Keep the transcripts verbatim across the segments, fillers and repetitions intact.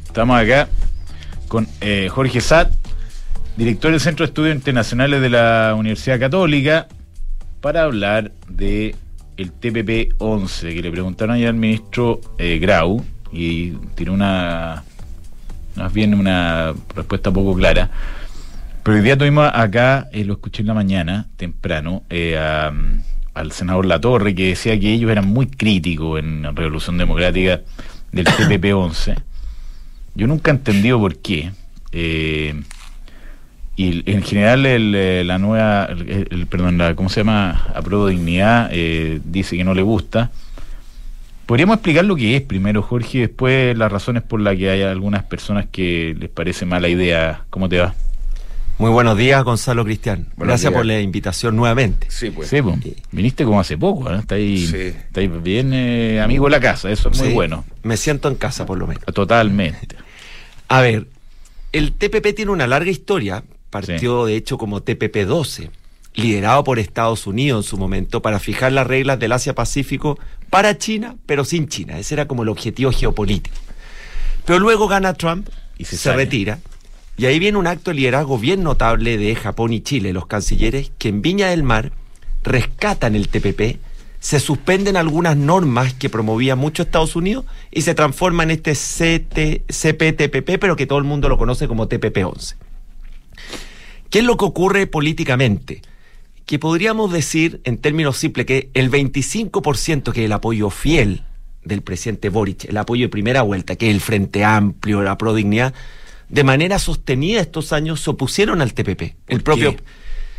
Estamos acá con eh, Jorge Satt, director del Centro de Estudios Internacionales de la Universidad Católica, para hablar de el T P P once, que le preguntaron ayer al ministro eh, Grau, y tiró una, más bien una respuesta poco clara. Pero hoy día tuvimos acá, eh, lo escuché en la mañana, temprano, eh, a, al senador Latorre, que decía que ellos eran muy críticos en la Revolución Democrática del T P P once. Yo nunca he entendido por qué. Eh, y en general el, la nueva, el, el, perdón, la, ¿cómo se llama? Apruebo Dignidad, eh, dice que no le gusta. ¿Podríamos explicar lo que es primero, Jorge, y después las razones por las que hay algunas personas que les parece mala idea? ¿Cómo te va? Muy buenos días, Gonzalo Cristian. Buenos Gracias días. por la invitación nuevamente. Sí, pues. Sí, pues. Viniste como hace poco, ¿eh? Está ahí, sí. Está ahí bien eh, amigo de la casa, eso es muy sí, bueno. Me siento en casa, por lo menos. Totalmente. A ver, el T P P tiene una larga historia. Partió, sí. de hecho, como T P P doce, liderado por Estados Unidos en su momento para fijar las reglas del Asia-Pacífico para China, pero sin China. Ese era como el objetivo geopolítico. Pero luego gana Trump y se, se retira. Y ahí viene un acto de liderazgo bien notable de Japón y Chile, los cancilleres, que en Viña del Mar rescatan el T P P, se suspenden algunas normas que promovía mucho Estados Unidos y se transforma en este C P T P P, pero que todo el mundo lo conoce como T P P once. ¿Qué es lo que ocurre políticamente? Que podríamos decir, en términos simples, que el veinticinco por ciento, que es el apoyo fiel del presidente Boric, el apoyo de primera vuelta, que es el Frente Amplio, la Pro Dignidad, de manera sostenida estos años se opusieron al T P P. El propio... ¿Qué?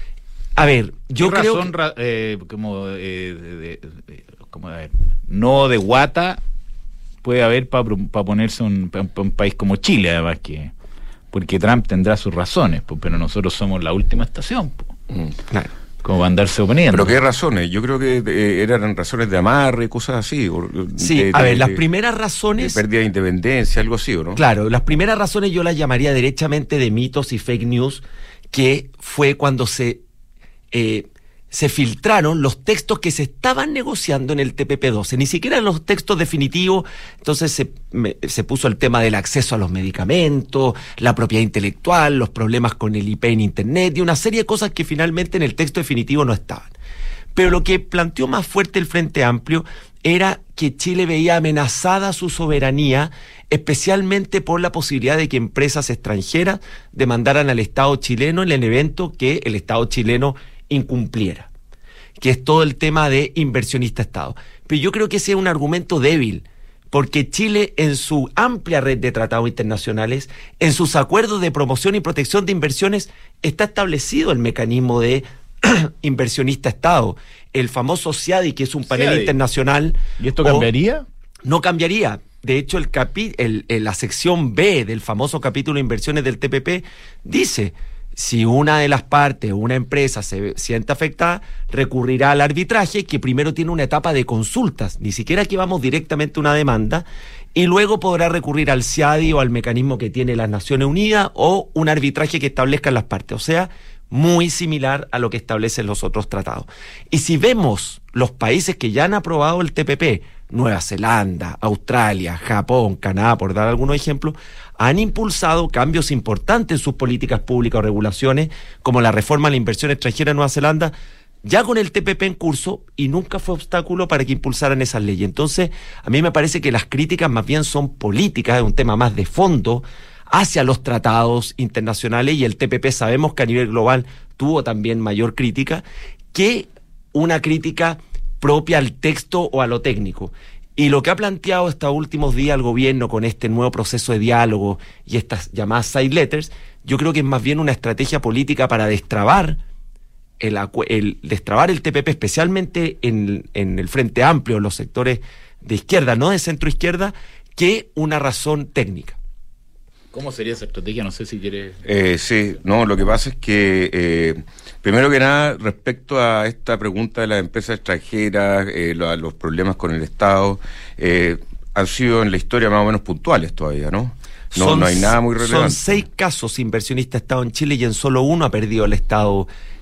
A ver, yo ¿Qué creo razón, que... ra, eh, como, eh, de, de, de, como a ver, no de guata puede haber para pa ponerse un, pa un país como Chile, además, que porque Trump tendrá sus razones, pues, pero nosotros somos la última estación, pues. Mm, claro. Como va a andarse oponiendo. ¿Pero qué razones? Yo creo que eh, eran razones de amarre, cosas así. Sí, de, a de, ver, de, las primeras razones... De pérdida de independencia, algo así, ¿o no? Claro, las primeras razones yo las llamaría derechamente de mitos y fake news, que fue cuando se... Eh, se filtraron los textos que se estaban negociando en el T P P doce, ni siquiera los textos definitivos. Entonces se, me, se puso el tema del acceso a los medicamentos, la propiedad intelectual, los problemas con el I P en Internet y una serie de cosas que finalmente en el texto definitivo no estaban. Pero lo que planteó más fuerte el Frente Amplio era que Chile veía amenazada su soberanía, especialmente por la posibilidad de que empresas extranjeras demandaran al Estado chileno en el evento que el Estado chileno incumpliera, que es todo el tema de inversionista-Estado. Pero yo creo que ese es un argumento débil, porque Chile, en su amplia red de tratados internacionales, en sus acuerdos de promoción y protección de inversiones, está establecido el mecanismo de inversionista-Estado, el famoso C I A D I, que es un panel C I A D I internacional. ¿Y esto cambiaría? No cambiaría. De hecho, el capi el, el, la sección B del famoso capítulo de inversiones del T P P dice: si una de las partes, una empresa, se siente afectada, recurrirá al arbitraje, que primero tiene una etapa de consultas, ni siquiera que vamos directamente a una demanda, y luego podrá recurrir al C I A D I o al mecanismo que tiene las Naciones Unidas o un arbitraje que establezcan las partes. O sea, muy similar a lo que establecen los otros tratados. Y si vemos los países que ya han aprobado el T P P, Nueva Zelanda, Australia, Japón, Canadá, por dar algunos ejemplos, han impulsado cambios importantes en sus políticas públicas o regulaciones, como la reforma a la inversión extranjera en Nueva Zelanda, ya con el T P P en curso, y nunca fue obstáculo para que impulsaran esas leyes. Entonces, a mí me parece que las críticas más bien son políticas, es un tema más de fondo hacia los tratados internacionales, y el T P P sabemos que a nivel global tuvo también mayor crítica que una crítica propia al texto o a lo técnico. Y lo que ha planteado estos últimos días el gobierno con este nuevo proceso de diálogo y estas llamadas side letters, yo creo que es más bien una estrategia política para destrabar el, el, destrabar el T P P, especialmente en, en el Frente Amplio, en los sectores de izquierda, no de centro izquierda, que una razón técnica. ¿Cómo sería esa estrategia? No sé si quieres... Eh, sí, no, lo que pasa es que, eh, primero que nada, respecto a esta pregunta de las empresas extranjeras, eh, lo, los problemas con el Estado, eh, han sido en la historia más o menos puntuales todavía, ¿no? No, son, no hay nada muy relevante. Son seis casos inversionista-Estado en Chile y en solo uno ha perdido el Estado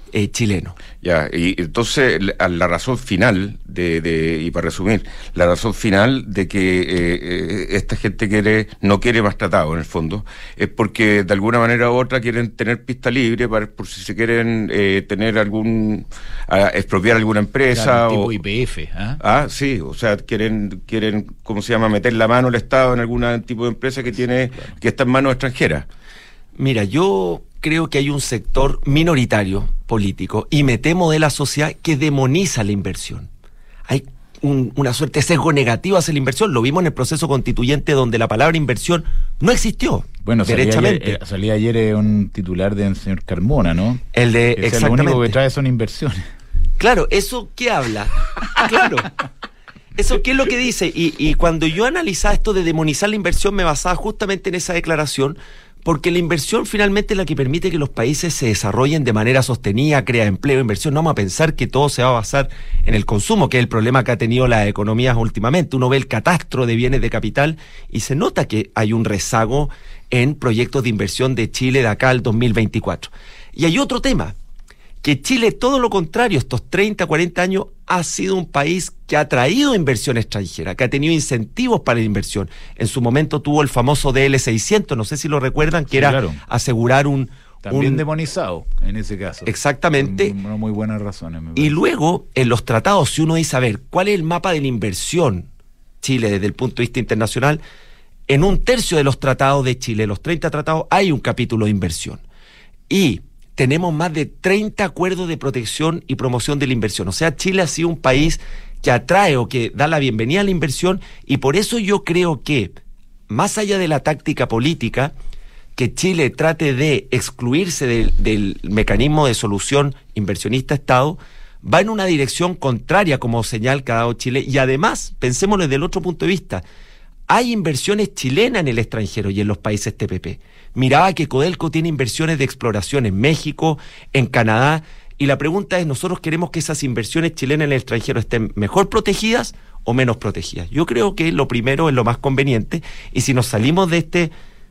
eh, chileno. Ya, y entonces la, la razón final, de, de y para resumir, la razón final de que eh, eh, esta gente quiere no quiere más tratado, en el fondo, es porque de alguna manera u otra quieren tener pista libre para por si se quieren eh, tener algún, a, expropiar alguna empresa. Claro, tipo o, I P F, ¿ah? Ah, sí, o sea, quieren, quieren, ¿cómo se llama?, meter la mano el Estado en algún tipo de empresa que tiene, claro, que está en manos extranjeras. Mira, yo creo que hay un sector minoritario político, y me temo de la sociedad, que demoniza la inversión. Hay un, una suerte de sesgo negativo hacia la inversión. Lo vimos en el proceso constituyente, donde la palabra inversión no existió. Bueno, salía derechamente. ayer, salía ayer un titular del señor Carmona, ¿no? El de, que decía, exactamente. lo único que trae son inversiones. Claro, ¿eso qué habla? Claro. ¿Eso qué es lo que dice? Y, y cuando yo analizaba esto de demonizar la inversión, me basaba justamente en esa declaración, porque la inversión finalmente es la que permite que los países se desarrollen de manera sostenida, crea empleo, inversión. No vamos a pensar que todo se va a basar en el consumo, que es el problema que ha tenido las economías últimamente. Uno ve el catastro de bienes de capital y se nota que hay un rezago en proyectos de inversión de Chile de acá al dos mil veinticuatro. Y hay otro tema, que Chile, todo lo contrario, estos treinta, cuarenta años, ha sido un país que ha traído inversión extranjera, que ha tenido incentivos para la inversión. En su momento tuvo el famoso D L seiscientos, no sé si lo recuerdan, que sí, era claro, asegurar un... También un, demonizado, en ese caso. Exactamente. No muy buenas razones. Me y luego, en los tratados, si uno dice, a ver, ¿cuál es el mapa de la inversión Chile desde el punto de vista internacional? En un tercio de los tratados de Chile, los treinta tratados, hay un capítulo de inversión. Y tenemos más de treinta acuerdos de protección y promoción de la inversión. O sea, Chile ha sido un país que atrae o que da la bienvenida a la inversión, y por eso yo creo que, más allá de la táctica política, que Chile trate de excluirse del, del mecanismo de solución inversionista-Estado, va en una dirección contraria, como señal que ha dado Chile. Y además, pensémoslo desde el otro punto de vista, hay inversiones chilenas en el extranjero y en los países T P P. Miraba que Codelco tiene inversiones de exploración en México, en Canadá, y la pregunta es, ¿nosotros queremos que esas inversiones chilenas en el extranjero estén mejor protegidas o menos protegidas? Yo creo que lo primero es lo más conveniente, y si nos salimos de este,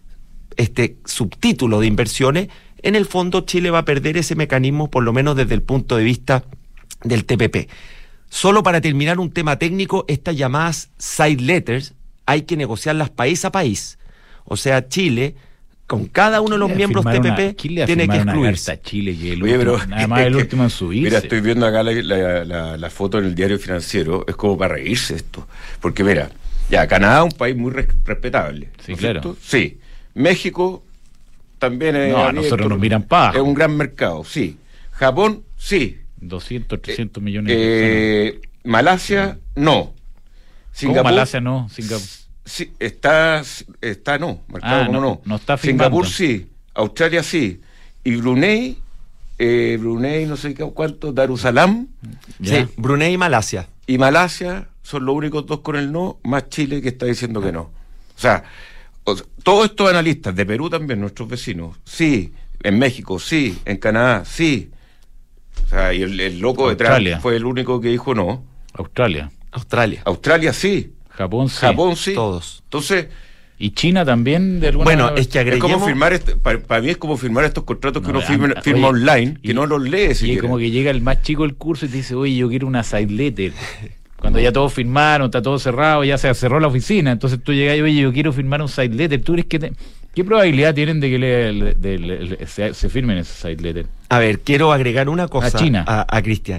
este subtítulo de inversiones, en el fondo Chile va a perder ese mecanismo, por lo menos desde el punto de vista del T P P. Solo para terminar un tema técnico, estas llamadas side letters hay que negociarlas país a país. O sea, Chile, con cada uno de los miembros T P P, una, tiene que excluirse. A Chile, que el Oye, último, pero, nada más el último en subirse. Mira, estoy viendo acá la, la, la, la foto en el diario financiero, es como para reírse esto. Porque mira, ya, Canadá es un país muy res, respetable. Sí, ¿no claro. Cierto? Sí. México también es... No, a nosotros nos miran paja. Es un gran mercado, sí. Japón, sí. doscientos, trescientos millones de eh, personas. Malasia, no. Singapur, ¿cómo Malasia no? Singapur. Sí, está, está no, marcado ah, como no, no. no está firmando. Singapur sí, Australia sí, y Brunei, eh, Brunei no sé cuánto, Darussalam, sí, Brunei y Malasia. Y Malasia son los únicos dos con el no, más Chile que está diciendo que no. O sea, o sea, todos estos analistas, de Perú también, nuestros vecinos, sí, en México sí, en Canadá sí. O sea, y el, el loco Australia. detrás fue el único que dijo no. Australia. Australia. Australia sí. Japón sí. Japón sí. Todos. Entonces... ¿Y China también? De alguna bueno, manera? es que agreguemos... Es como firmar, este, para, para mí es como firmar estos contratos que no, uno firma, a, firma oye, online, que y, no los lee si Y quiere. como que llega el más chico del curso y te dice, oye, yo quiero una side letter. Cuando ya todos firmaron, está todo cerrado, ya se cerró la oficina, entonces tú llegas y, oye, yo quiero firmar un side letter. ¿Tú crees que te... ¿Qué probabilidad tienen de que le, le, de, le, le, se, se firmen esos side letter? A ver, quiero agregar una cosa a China. A, a Cristian.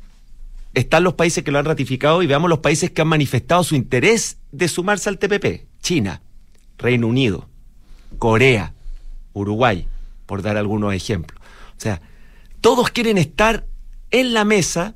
Están los países que lo han ratificado y veamos los países que han manifestado su interés de sumarse al T P P. China, Reino Unido, Corea, Uruguay, por dar algunos ejemplos. O sea, todos quieren estar en la mesa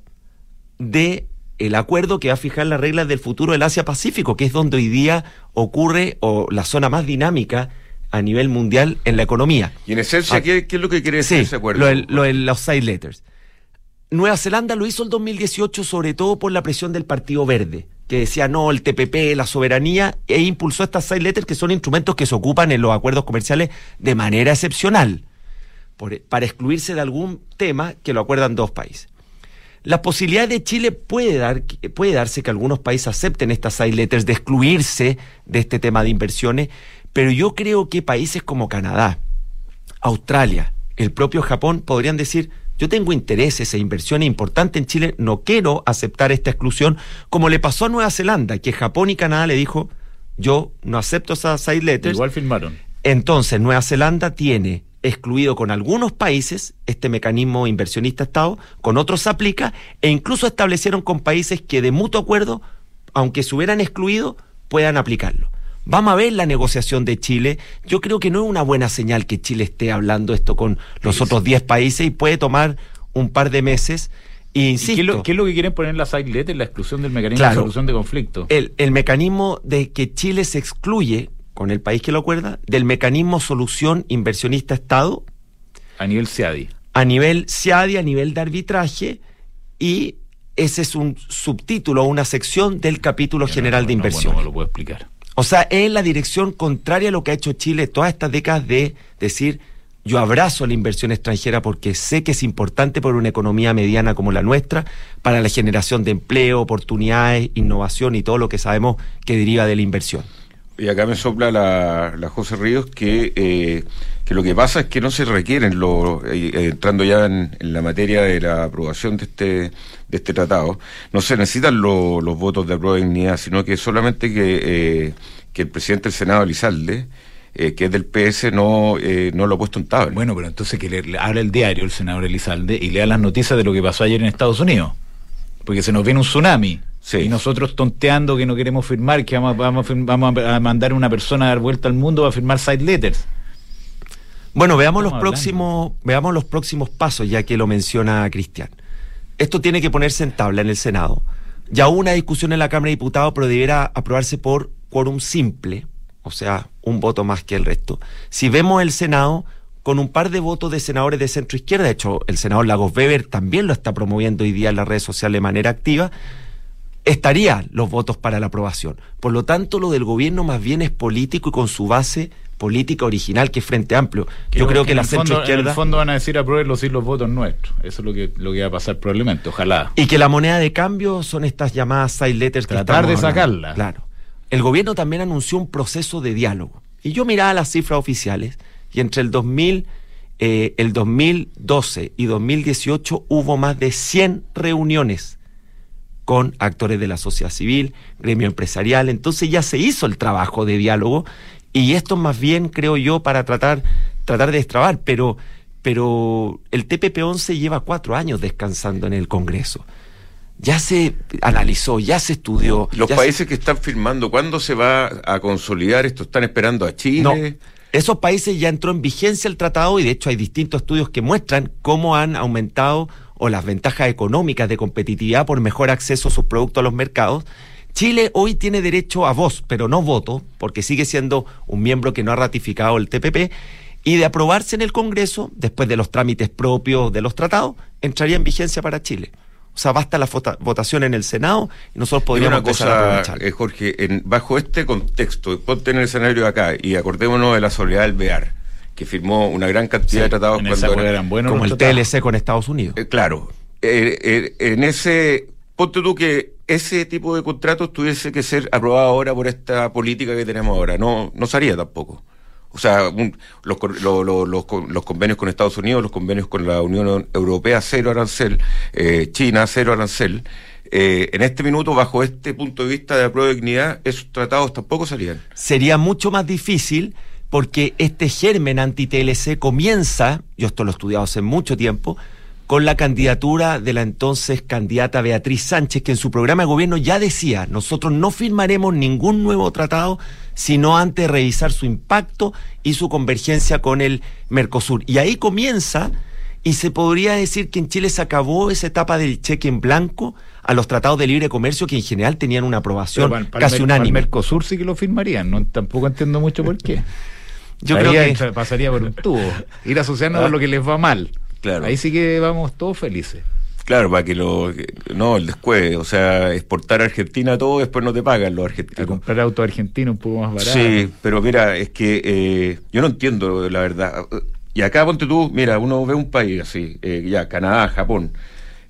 de el acuerdo que va a fijar las reglas del futuro del Asia-Pacífico, que es donde hoy día ocurre o la zona más dinámica a nivel mundial en la economía. Y en esencia, ah, ¿qué, ¿qué es lo que quiere decir sí, ese acuerdo? Lo de, lo de los side letters. Nueva Zelanda lo hizo el dos mil dieciocho sobre todo por la presión del Partido Verde, que decía no, el T P P, la soberanía, e impulsó estas side letters, que son instrumentos que se ocupan en los acuerdos comerciales de manera excepcional, por, para excluirse de algún tema que lo acuerdan dos países. Las posibilidades de Chile puede, dar, puede darse que algunos países acepten estas side letters de excluirse de este tema de inversiones, pero yo creo que países como Canadá, Australia, el propio Japón podrían decir, yo tengo intereses e inversiones importantes en Chile, no quiero aceptar esta exclusión, como le pasó a Nueva Zelanda, que Japón y Canadá le dijo, yo no acepto esas side letters. Igual firmaron. Entonces, Nueva Zelanda tiene excluido con algunos países este mecanismo inversionista-Estado, con otros se aplica, e incluso establecieron con países que de mutuo acuerdo, aunque se hubieran excluido, puedan aplicarlo. Vamos a ver la negociación de Chile. Yo creo que no es una buena señal que Chile esté hablando esto con los sí, otros diez países y puede tomar un par de meses. E insisto, ¿Y qué, es lo, qué es lo que quieren poner en la side letter? La exclusión del mecanismo claro, de solución de conflicto. El, el mecanismo de que Chile se excluye, con el país que lo acuerda, del mecanismo solución inversionista-Estado. A nivel C I A D I. A nivel C I A D I, a nivel de arbitraje, y ese es un subtítulo o una sección del capítulo Ya general no, de no, inversión. No, no lo puedo explicar. O sea, es la dirección contraria a lo que ha hecho Chile todas estas décadas de decir, yo abrazo la inversión extranjera porque sé que es importante por una economía mediana como la nuestra, para la generación de empleo, oportunidades, innovación y todo lo que sabemos que deriva de la inversión. Y acá me sopla la, la José Ríos que, eh, que lo que pasa es que no se requieren, lo, eh, entrando ya en, en la materia de la aprobación de este de este tratado, no se necesitan lo, los votos de aprueba de dignidad, sino que solamente que, eh, que el presidente del Senado, Elizalde, eh, que es del P S, no, eh, no lo ha puesto en tabla. Bueno, pero entonces que le, le abra el diario el senador Elizalde y lea las noticias de lo que pasó ayer en Estados Unidos, porque se nos viene un tsunami. Sí. Y nosotros tonteando que no queremos firmar, que vamos, vamos, a, vamos a mandar a una persona a dar vuelta al mundo a firmar side letters. Bueno, veamos los próximos, veamos los próximos pasos, ya que lo menciona Cristian. Esto tiene que ponerse en tabla en el Senado. Ya hubo una discusión en la Cámara de Diputados, pero deberá aprobarse por quórum simple, o sea, un voto más que el resto. Si vemos el Senado con un par de votos de senadores de centro izquierda, de hecho, el senador Lagos Weber también lo está promoviendo hoy día en las redes sociales de manera activa, estarían los votos para la aprobación. Por lo tanto, lo del gobierno más bien es político y con su base política original, que es Frente Amplio. Que Yo no, creo que, que la fondo, centroizquierda... En el fondo van a decir aprueben sí los votos nuestros. Eso es lo que, lo que va a pasar probablemente, ojalá. Y que la moneda de cambio son estas llamadas side letters que tratar de hablando. sacarla. Claro. El gobierno también anunció un proceso de diálogo. Y yo miraba las cifras oficiales, y entre el dos mil, eh, el dos mil doce y dos mil dieciocho hubo más de cien reuniones con actores de la sociedad civil, gremio empresarial. Entonces ya se hizo el trabajo de diálogo, y esto más bien, creo yo, para tratar, tratar de destrabar, pero, pero el T P P once lleva cuatro años descansando en el Congreso. Ya se analizó, ya se estudió. Los ya países se... que están firmando, ¿cuándo se va a consolidar esto? ¿Están esperando a Chile? No, esos países ya entró en vigencia el tratado, y de hecho hay distintos estudios que muestran cómo han aumentado o las ventajas económicas de competitividad por mejor acceso a sus productos a los mercados. Chile hoy tiene derecho a voz, pero no voto, porque sigue siendo un miembro que no ha ratificado el T P P, y de aprobarse en el Congreso, después de los trámites propios de los tratados, entraría en vigencia para Chile. O sea, basta la vota- votación en el Senado y nosotros podríamos una cosa, empezar a aprovechar. Eh, Jorge, en, bajo este contexto, ponte en el escenario de acá y acordémonos de la Soledad del Bear, que firmó una gran cantidad Sí, de tratados en cuando esa era- eran buenos Como los el tratados. T L C con Estados Unidos. Eh, claro, eh, eh, en ese, ponte tú que ese tipo de contratos tuviese que ser aprobado ahora por esta política que tenemos ahora, no, no se haría tampoco. O sea, un, los, lo, lo, los, los convenios con Estados Unidos, los convenios con la Unión Europea, cero arancel, eh, China, cero arancel. Eh, en este minuto, bajo este punto de vista de aprueba de dignidad, esos tratados tampoco salían. Sería mucho más difícil porque este germen anti-T L C comienza, yo esto lo he estudiado hace mucho tiempo, con la candidatura de la entonces candidata Beatriz Sánchez, que en su programa de gobierno ya decía, nosotros no firmaremos ningún nuevo tratado sino antes de revisar su impacto y su convergencia con el Mercosur. Y ahí comienza, y se podría decir que en Chile se acabó esa etapa del cheque en blanco a los tratados de libre comercio, que en general tenían una aprobación Pero para, para casi el, unánime. Para el Mercosur sí que lo firmarían, no, tampoco entiendo mucho por qué. Yo Ahí creo que pasaría por un tubo, ir asociando Ah. a lo que les va mal. Claro. Ahí sí que vamos todos felices. Claro, para que lo... que- no, el descueve, o sea, exportar a Argentina todo, después no te pagan los A argentinos. comprar auto argentino un poco más barato. Sí, pero mira, es que eh, yo no entiendo la verdad. Y acá ponte tú, mira, uno ve un país así, eh, ya, Canadá, Japón,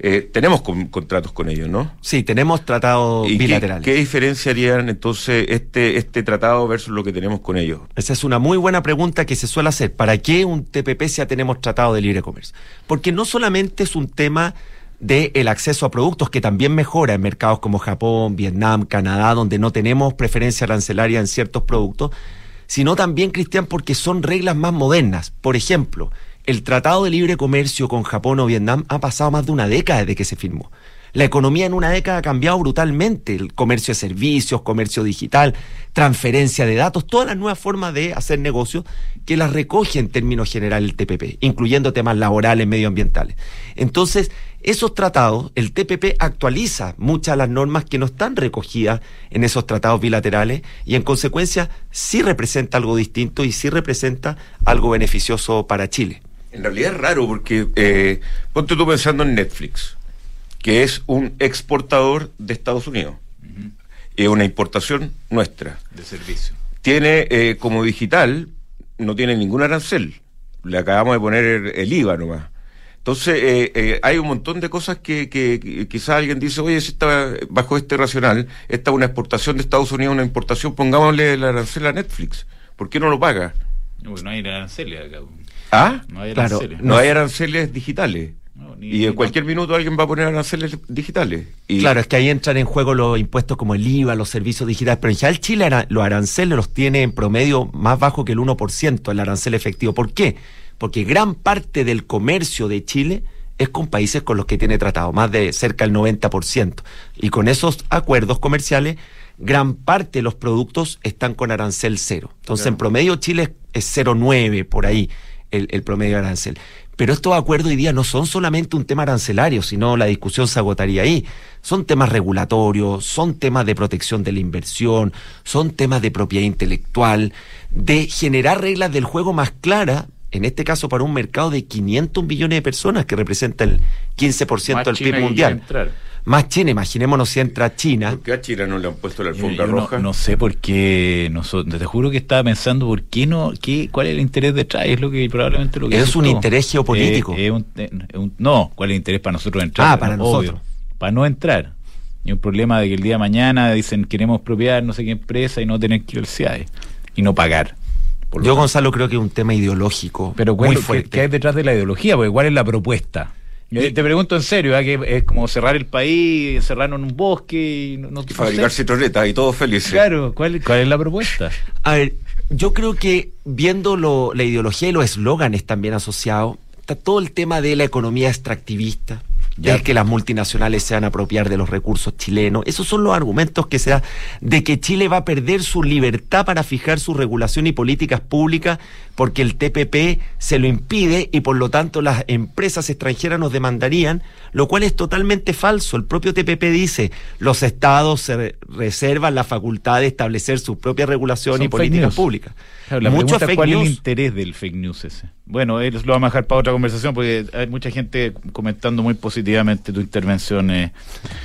eh, tenemos con, contratos con ellos, ¿no? Sí, tenemos tratados ¿Y bilaterales. qué, qué diferenciarían entonces este, este tratado versus lo que tenemos con ellos? Esa es una muy buena pregunta que se suele hacer. ¿Para qué un T P P si ya tenemos tratado de libre comercio? Porque no solamente es un tema del acceso a productos, que también mejora en mercados como Japón, Vietnam, Canadá, donde no tenemos preferencia arancelaria en ciertos productos, sino también, Cristian, porque son reglas más modernas. Por ejemplo, el Tratado de Libre Comercio con Japón o Vietnam ha pasado más de una década desde que se firmó. La economía en una década ha cambiado brutalmente. El comercio de servicios, comercio digital, transferencia de datos, todas las nuevas formas de hacer negocios que las recoge en términos generales el T P P, incluyendo temas laborales, medioambientales. Entonces, esos tratados, el T P P actualiza muchas de las normas que no están recogidas en esos tratados bilaterales y en consecuencia sí representa algo distinto y sí representa algo beneficioso para Chile. En realidad es raro porque, eh, ponte tú pensando en Netflix, que es un exportador de Estados Unidos, uh-huh. Es una importación nuestra. De servicio. Tiene, eh, como digital, no tiene ningún arancel, le acabamos de poner el, el I V A nomás. Entonces, eh, eh, hay un montón de cosas que, que, que quizás alguien dice, oye, si está bajo este racional, esta es una exportación de Estados Unidos, una importación, pongámosle el arancel a Netflix. ¿Por qué no lo paga? No, no hay aranceles acá. ¿Ah? No hay claro, aranceles. No hay aranceles digitales. No, ni, y en ni cualquier minuto alguien va a poner aranceles digitales. Y claro, es que ahí entran en juego los impuestos como el I V A, los servicios digitales, pero en general Chile ara- los aranceles los tiene en promedio más bajo que el uno por ciento, el arancel efectivo. ¿Por qué? Porque gran parte del comercio de Chile es con países con los que tiene tratado, más de cerca del noventa por ciento. Y con esos acuerdos comerciales, gran parte de los productos están con arancel cero. Entonces, claro, en promedio Chile es cero coma nueve por ahí el, el promedio de arancel. Pero estos acuerdos hoy día no son solamente un tema arancelario, sino la discusión se agotaría ahí. Son temas regulatorios, son temas de protección de la inversión, son temas de propiedad intelectual, de generar reglas del juego más claras, en este caso para un mercado de quinientos millones de personas, que representa el quince por ciento del P I B mundial. Más China, imaginémonos si entra China. ¿Por qué a China no le han puesto la alfombra yo, yo roja? No, no sé por qué, no, te juro que estaba pensando por qué no, qué, cuál es el interés detrás, es lo que probablemente lo que es un interés geopolítico. Eh, es un, es un, no, ¿cuál es el interés para nosotros entrar? Ah, para no, nosotros. Obvio, para no entrar. Y un problema de que el día de mañana dicen queremos propiedad no sé qué empresa y no tener que ir al C I A E y no pagar. Yo, tanto, Gonzalo, creo que es un tema ideológico. Pero muy ¿qué, fuerte. ¿qué hay detrás de la ideología? Porque ¿cuál es la propuesta? Yo te pregunto en serio, ¿eh? Que es como cerrar el país, encerrarnos en un bosque y, no, no, y fabricar citronetas y todos felices. Claro, ¿cuál, ¿cuál es la propuesta? A ver, yo creo que viendo lo, la ideología y los eslóganes también asociados, está todo el tema de la economía extractivista, ya es que las multinacionales se van a apropiar de los recursos chilenos. Esos son los argumentos que se da de que Chile va a perder su libertad para fijar su regulación y políticas públicas porque el T P P se lo impide y por lo tanto las empresas extranjeras nos demandarían, lo cual es totalmente falso. El propio T P P dice, los estados se reservan la facultad de establecer su propia regulación son y políticas públicas. Claro, la Mucho pregunta, ¿cuál news? Es el interés del fake news ese? Bueno, él lo vamos a dejar para otra conversación porque hay mucha gente comentando muy positivamente tu intervención. Eh.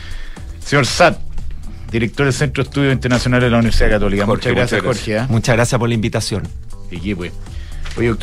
Señor Satt, director del Centro de Estudios Internacionales de la Universidad Católica. Jorge, muchas gracias, muchas gracias. Jorge. ¿eh? Muchas gracias por la invitación. Y pues. Oye,